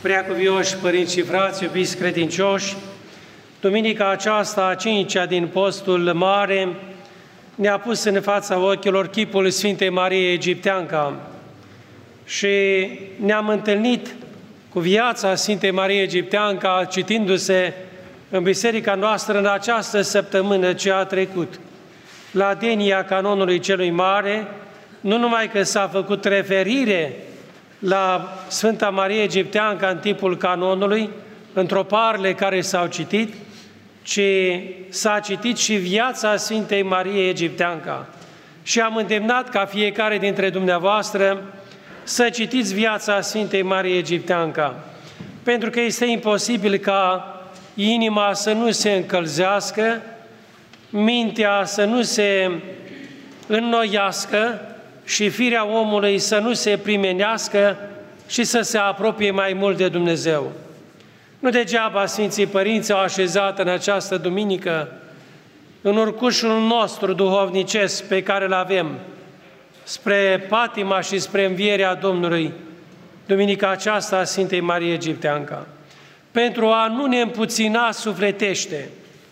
Preacuvioși părinți și frați, iubiți credincioși, duminica aceasta, a cincea din postul mare, ne-a pus în fața ochilor chipul Sfintei Marie Egipteanca și ne-am întâlnit cu viața Sfintei Marie Egipteanca, citindu-se în biserica noastră în această săptămână ce a trecut. La denia canonului celui mare, nu numai că s-a făcut referire la Sfânta Marie Egipteanca în timpul canonului, într-o parte care s-au citit, ci s-a citit și viața Sfintei Marie Egipteanca. Și am îndemnat ca fiecare dintre dumneavoastră să citiți viața Sfintei Marie Egipteanca, pentru că este imposibil ca inima să nu se încălzească, mintea să nu se înnoiască și firea omului să nu se primenească și să se apropie mai mult de Dumnezeu. Nu degeaba Sfinții Părinți au așezat în această duminică, în urcușul nostru duhovnicesc pe care îl avem, spre patima și spre învierea Domnului, duminica aceasta a Sfintei Marie Egipteanca, pentru a nu ne împuțina sufletește,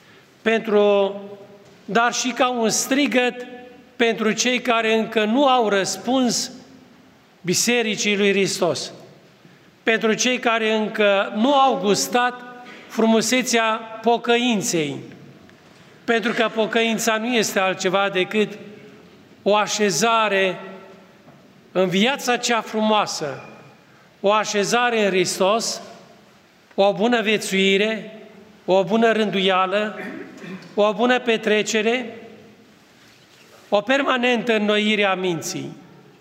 dar și ca un strigăt pentru cei care încă nu au răspuns Bisericii lui Hristos, pentru cei care încă nu au gustat frumusețea pocăinței, pentru că pocăința nu este altceva decât o așezare în viața cea frumoasă, o așezare în Hristos, o bună viețuire, o bună rânduială, o bună petrecere, o permanentă înnoire a minții.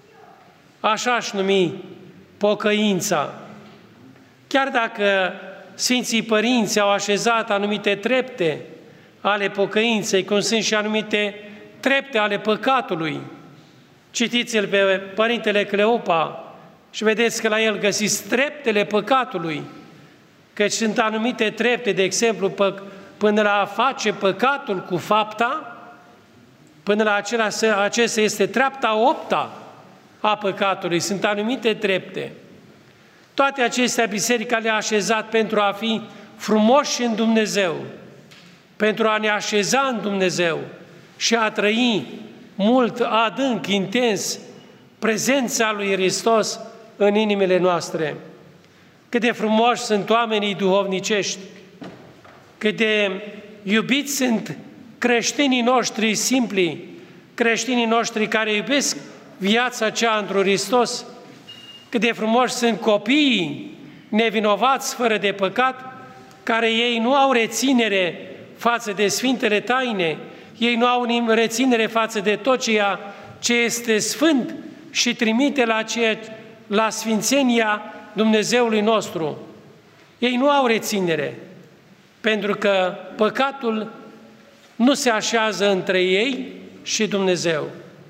Așa aș numi pocăința. Chiar dacă Sfinții Părinți au așezat anumite trepte ale pocăinței, cum sunt și anumite trepte ale păcatului, citiți-l pe Părintele Cleopa și vedeți că la el găsiți treptele păcatului, căci sunt anumite trepte, de exemplu, până la a face păcatul cu fapta, până la acesta este treapta 8-a a păcatului, sunt anumite trepte. Toate acestea Biserica le-a așezat pentru a fi frumoși în Dumnezeu, pentru a ne așeza în Dumnezeu și a trăi mult, adânc, intens prezența lui Hristos în inimile noastre. Cât de frumoși sunt oamenii duhovnicești, cât de iubiți sunt creștinii noștri simpli, creștinii noștri care iubesc viața cea într Hristos, cât de frumoși sunt copiii nevinovați, fără de păcat, care ei nu au reținere față de Sfintele Taine, ei nu au reținere față de tot ceea ce este sfânt și trimite la sfințenia Dumnezeului nostru. Ei nu au reținere, pentru că păcatul nu se așează între ei și Dumnezeu.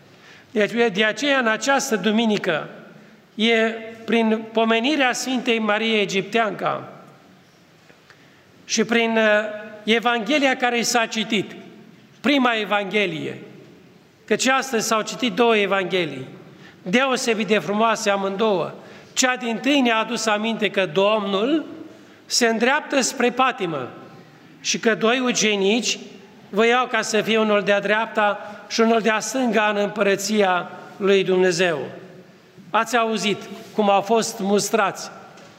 De aceea, în această duminică, prin pomenirea Sfintei Marie Egipteanca și prin Evanghelia care s-a citit, prima Evanghelie, căci astăzi s-au citit două Evanghelii, deosebit de frumoase amândouă. Cea dintâi ne-a adus aminte că Domnul se îndreaptă spre patimă și că doi ucenici voiau ca să fie unul de-a dreapta și unul de-a stânga în împărăția lui Dumnezeu. Ați auzit cum au fost mustrați.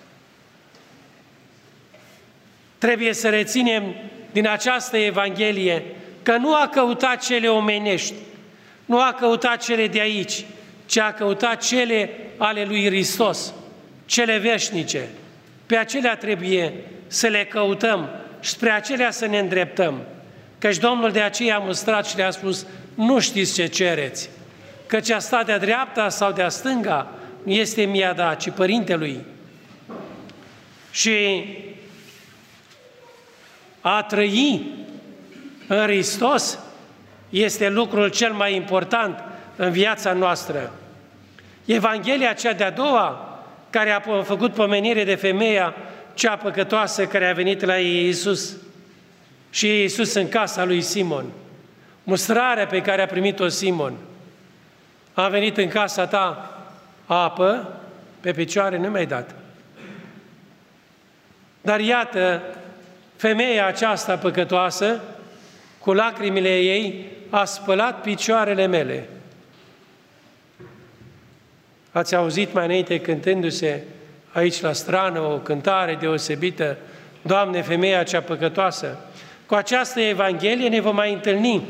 Trebuie să reținem din această Evanghelie că nu a căutat cele omenești, nu a căutat cele de aici, ci a căutat cele ale lui Hristos, cele veșnice. Pe acelea trebuie să le căutăm și spre acelea să ne îndreptăm. Căci Domnul de aceea a mustrat și le-a spus, nu știți ce cereți, căci a sta de-a dreapta sau de-a stânga nu este mia da, ci Părintelui. Și a trăi în Hristos este lucrul cel mai important în viața noastră. Evanghelia cea de-a doua, care a făcut pomenire de femeia cea păcătoasă care a venit la Iisus și Iisus în casa lui Simon. Mustrarea pe care a primit-o Simon. A venit în casa ta apă, pe picioare nu mi-ai dat. Dar iată, femeia aceasta păcătoasă, cu lacrimile ei, a spălat picioarele mele. Ați auzit mai înainte cântându-se aici la strană o cântare deosebită, Doamne, femeia cea păcătoasă. Cu această Evanghelie ne vom mai întâlni.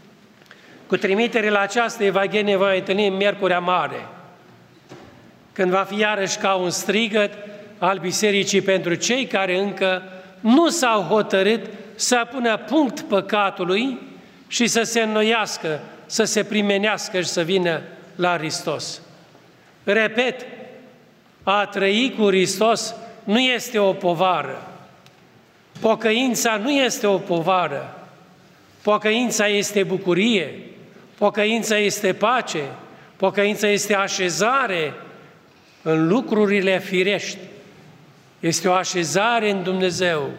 Cu trimitere la această Evanghelie ne vom mai întâlni în Miercurea Mare, când va fi iarăși ca un strigăt al Bisericii pentru cei care încă nu s-au hotărât să pună punct păcatului și să se înnoiască, să se primenească și să vină la Hristos. Repet, a trăi cu Hristos nu este o povară. Pocăința nu este o povară. Pocăința este bucurie, pocăința este pace, pocăința este așezare în lucrurile firești. Este o așezare în Dumnezeu,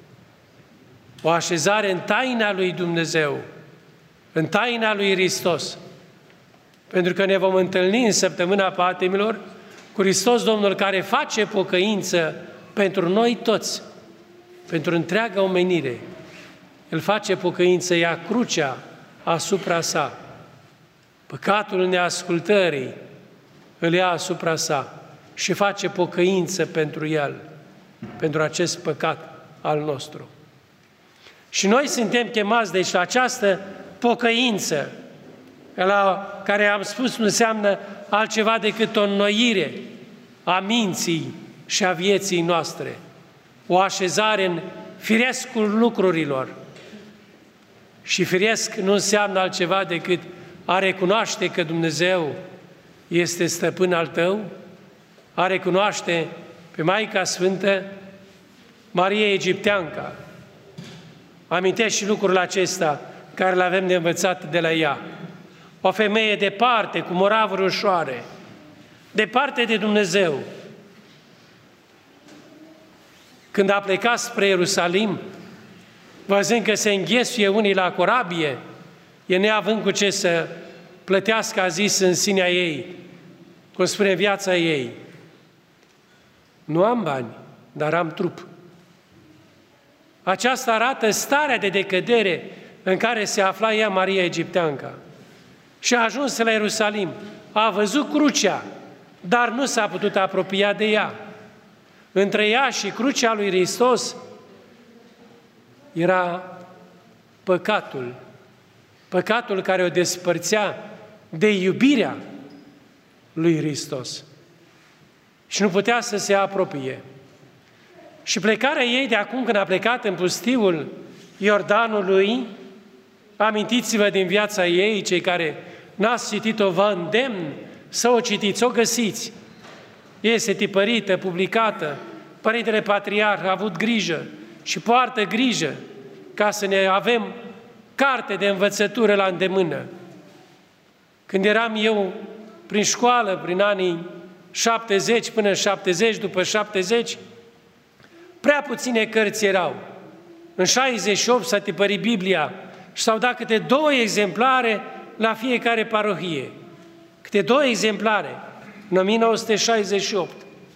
o așezare în taina lui Dumnezeu, în taina lui Hristos. Pentru că ne vom întâlni în săptămâna patimilor cu Hristos Domnul, care face pocăință pentru noi toți, pentru întreaga omenire. El face pocăință, ia crucea asupra sa. Păcatul neascultării îl ia asupra sa și face pocăință pentru el, pentru acest păcat al nostru. Și noi suntem chemați, deci, la această pocăință, la care am spus nu înseamnă altceva decât o înnoire a minții și a vieții noastre, o așezare în firescul lucrurilor. Și firesc nu înseamnă altceva decât a recunoaște că Dumnezeu este stăpân al tău, a recunoaște pe Maica Sfântă, Maria Egipteanca. Amintești și lucrul acesta care l-avem de învățat de la ea. O femeie departe, cu moravuri ușoare, departe de Dumnezeu. Când a plecat spre Ierusalim, văzând că se înghesuie unii la corabie, e neavând cu ce să plătească, a zis în sinea ei, cum spune viața ei, nu am bani, dar am trup. Aceasta arată starea de decădere în care se afla ea, Maria Egipteanca. Și a ajuns la Ierusalim, a văzut crucea, dar nu s-a putut apropia de ea. Între ea și crucea lui Hristos era păcatul, păcatul care o despărțea de iubirea lui Hristos. Și nu putea să se apropie. Și plecarea ei de acum, când a plecat în pustiul Iordanului, amintiți-vă din viața ei, cei care n-ați citit-o, vă îndemn să o citiți, o găsiți. Este tipărită, publicată, Părintele Patriarh a avut grijă și poartă grijă ca să ne avem carte de învățătură la îndemână. Când eram eu prin școală, prin anii 70 până 70, după 70, prea puține cărți erau. În 68 s-a tipărit Biblia și s-au dat câte 2 exemplare la fiecare parohie. Câte 2 exemplare, în 1968.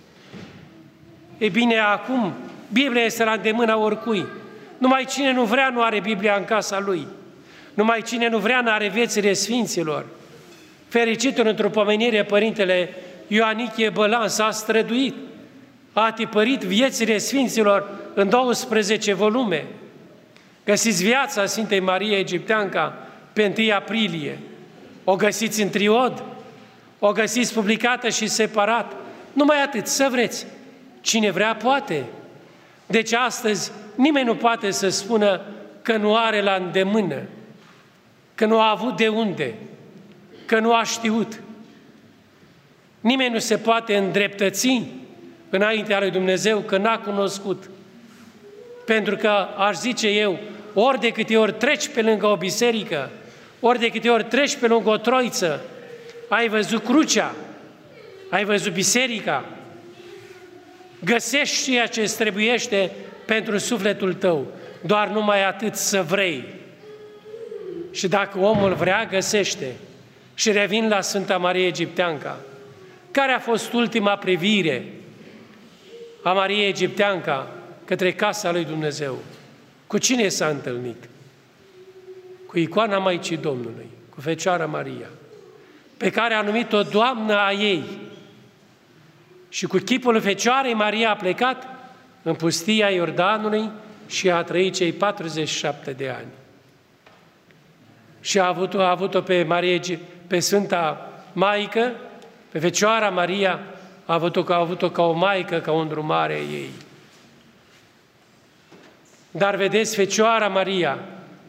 Ei bine, acum Biblia este la îndemâna oricui. Numai cine nu vrea nu are Biblia în casa lui. Numai cine nu vrea nu are viețile Sfinților. Fericitul într-o pomenire, Părintele Ioanichie Bălan s-a străduit, a tipărit viețile Sfinților în 12 volume. Găsiți viața Sfintei Marie Egipteanca pe 1 aprilie. O găsiți în triod, o găsiți publicată și separat. Numai atât, să vreți. Cine vrea poate. Deci astăzi nimeni nu poate să spună că nu are la îndemână, că nu a avut de unde, că nu a știut. Nimeni nu se poate îndreptăți înaintea lui Dumnezeu că n-a cunoscut. Pentru că, aș zice eu, ori de câte ori treci pe lângă o biserică, ori de câte ori treci pe lângă o troiță, ai văzut crucea, ai văzut biserica, găsești ceea ce îți trebuiește pentru sufletul tău, doar numai atât să vrei. Și dacă omul vrea, găsește. Și revin la Sfânta Marie Egipteanca. Care a fost ultima privire a Mariei Egipteanca către casa lui Dumnezeu. Cu cine s-a întâlnit? Cu icoana Maicii Domnului, cu Fecioara Maria, pe care a numit-o Doamnă a ei. Și cu chipul Fecioarei Maria a plecat în pustia Iordanului și a trăit cei 47 de ani. Și a avut-o pe Marie, pe Sfânta Maică, pe Fecioara Maria, a avut-o ca o maică, ca o îndrumare a ei. Dar vedeți, Fecioara Maria,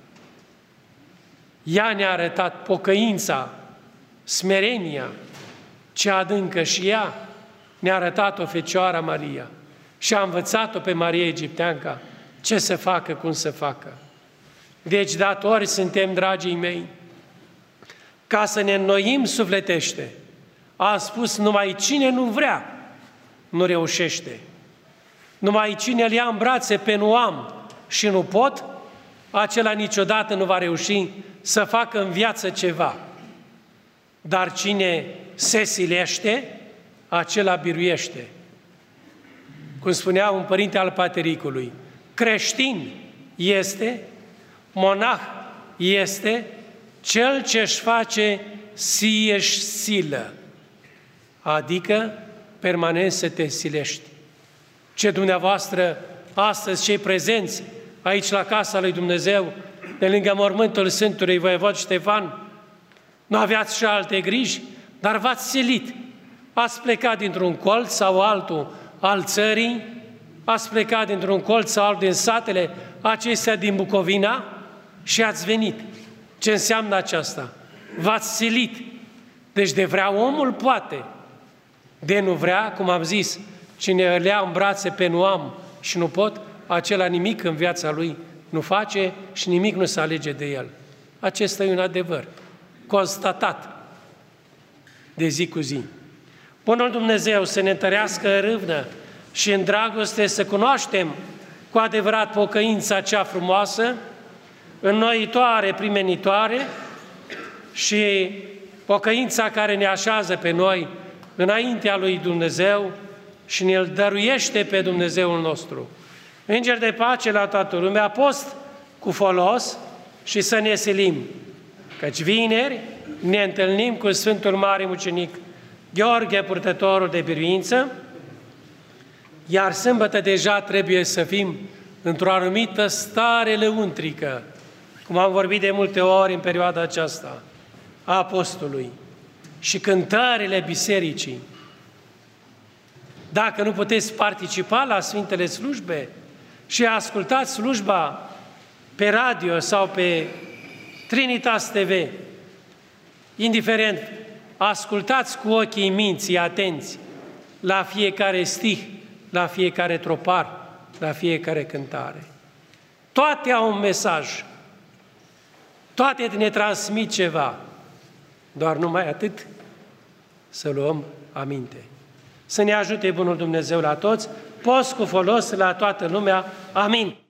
ea ne-a arătat pocăința, smerenia, cea adâncă, și ea ne-a arătat-o Fecioara Maria și a învățat-o pe Maria Egipteanca ce să facă, cum să facă. Deci datori suntem, dragii mei, ca să ne înnoim sufletește. A spus, numai cine nu vrea, nu reușește. Numai cine îl ia în brațe pe nu am și nu pot, acela niciodată nu va reuși să facă în viață ceva. Dar cine se silește, acela biruiește. Cum spunea un părinte al Patericului, creștin este, monah este cel ce-și face sie-și silă, adică permanent să te silești. Ce dumneavoastră, astăzi, cei prezenți aici la casa lui Dumnezeu, de lângă mormântul Sfântului Voievod Ștefan, nu aveați și alte griji, dar v-ați silit. Ați plecat dintr-un colț sau altul al țării, ați plecat dintr-un colț sau altul din satele acestea din Bucovina și ați venit. Ce înseamnă aceasta? V-ați silit. Deci de vrea omul poate. De nu vrea, cum am zis, cine îl ia în brațe pe nu am și nu pot, acela nimic în viața lui nu face și nimic nu se alege de el. Acesta e un adevăr constatat de zi cu zi. Bunul Dumnezeu să ne întărească în râvnă și în dragoste, să cunoaștem cu adevărat pocăința cea frumoasă, înnoitoare, primenitoare, și pocăința care ne așează pe noi înaintea lui Dumnezeu și ne-L dăruiește pe Dumnezeul nostru. Îngeri de pace la toată lumea, post cu folos și să ne silim, căci vineri ne întâlnim cu Sfântul Mare Mucenic Gheorghe, purtătorul de biruință, iar sâmbătă deja trebuie să fim într-o anumită stare lăuntrică, cum am vorbit de multe ori în perioada aceasta a Apostolului, și cântările bisericii. Dacă nu puteți participa la Sfintele Slujbe și ascultați slujba pe radio sau pe Trinitas TV, indiferent, ascultați cu ochii minții atenți la fiecare stih, la fiecare tropar, la fiecare cântare. Toate au un mesaj, toate ne transmit ceva, doar numai atât să luăm aminte. Să ne ajute Bunul Dumnezeu la toți, post cu folos la toată lumea. Amin.